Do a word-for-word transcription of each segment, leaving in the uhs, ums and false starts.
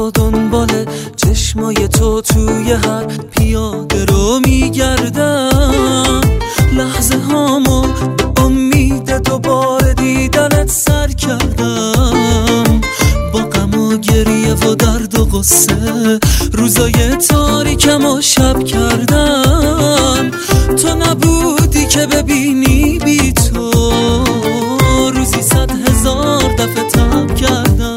و دنبال چشمای تو توی هر پیاده رو میگردم. لحظه هامو به امید دوباره دیدنت سر کردم. با غم و گریه و درد و غصه روزای تاریکم و شب کردم. تو نبودی که ببینی بی تو روزی صد هزار دفعه تب کردم.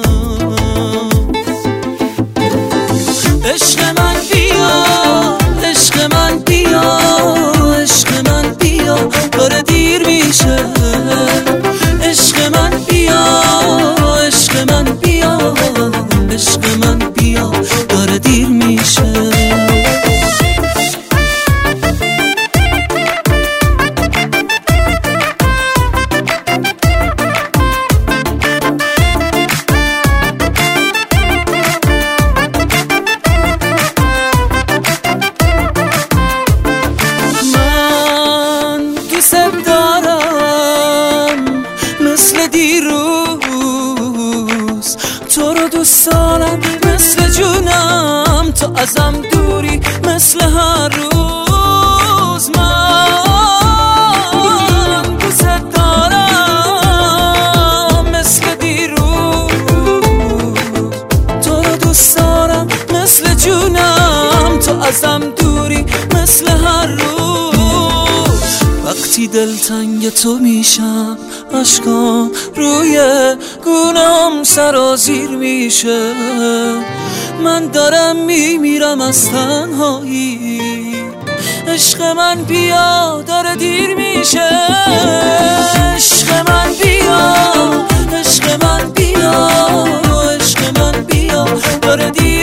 عشق من بیا، عشق من بیا، عشق من بیا، داره دیر میشه. عشق من بیا، عشق من بیا، عشق من بیا، داره دیر میشه. تو رو دوست دارم مثل جونم، تو ازم دوری مثل هر روز. من دوست دارم مثل دیروز، تو رو دوست دارم مثل جونم، تو ازم دوری مثل هر روز. وقتی دلتنگ تو میشم اشکام روی گونه‌ام سرازیر میشه. من دارم میمیرم از تنهایی. عشق من بیا، داره دیر میشه. عشق من بیا، عشق من بیا، عشق من بیا، داره دیر